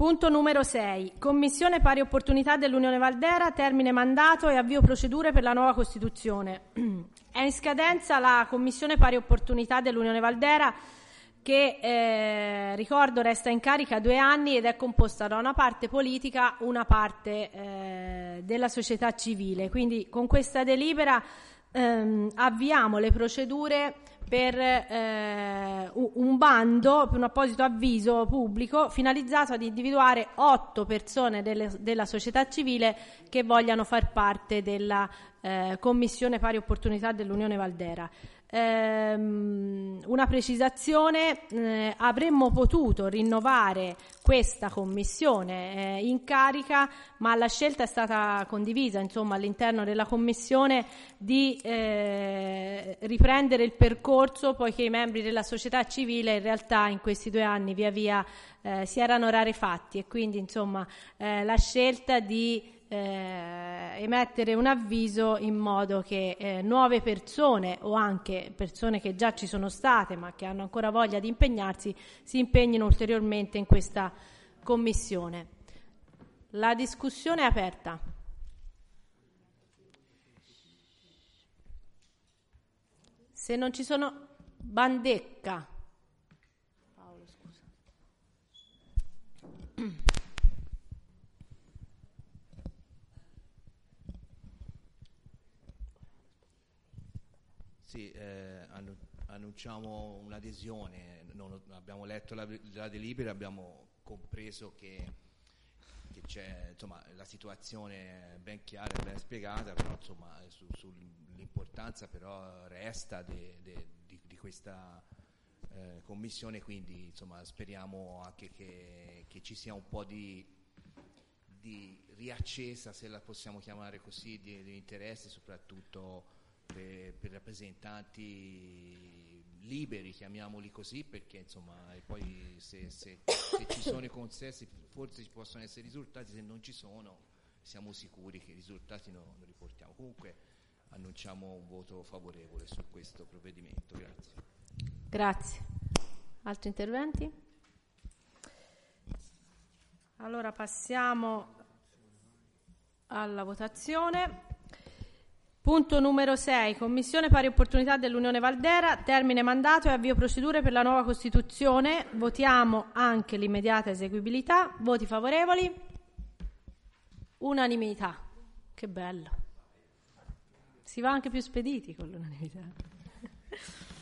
Punto numero 6. Commissione Pari Opportunità dell'Unione Valdera, termine mandato e avvio procedure per la nuova Costituzione. È in scadenza la Commissione Pari Opportunità dell'Unione Valdera che, ricordo, resta in carica 2 anni ed è composta da una parte politica, una parte della società civile. Quindi con questa delibera avviamo le procedure per un bando, per un apposito avviso pubblico finalizzato ad individuare 8 persone della società civile che vogliano far parte della Commissione Pari Opportunità dell'Unione Valdera. Una precisazione: avremmo potuto rinnovare questa commissione in carica, ma la scelta è stata condivisa, insomma, all'interno della commissione di riprendere il percorso, poiché i membri della società civile in realtà in questi 2 anni via via si erano rarefatti, e quindi insomma la scelta di emettere un avviso in modo che nuove persone, o anche persone che già ci sono state ma che hanno ancora voglia di impegnarsi, si impegnino ulteriormente in questa commissione. La discussione è aperta. Se non ci sono... Bandecca. Paolo, scusa. Sì, annunciamo un'adesione. Abbiamo letto la delibera, abbiamo compreso che c'è, insomma, la situazione è ben chiara e ben spiegata, però insomma sull'importanza però resta di questa commissione, quindi insomma speriamo anche che ci sia un po' di riaccesa, se la possiamo chiamare così, di interesse, soprattutto per rappresentanti liberi, chiamiamoli così, perché insomma poi se ci sono i consessi forse ci possono essere risultati, se non ci sono siamo sicuri che i risultati non li riportiamo. Comunque annunciamo un voto favorevole su questo provvedimento. Grazie. Altri interventi? Allora passiamo alla votazione. Punto numero 6. Commissione Pari Opportunità dell'Unione Valdera, termine mandato e avvio procedure per la nuova Costituzione. Votiamo anche l'immediata eseguibilità. Voti favorevoli? Unanimità. Che bello. Si va anche più spediti con l'unanimità.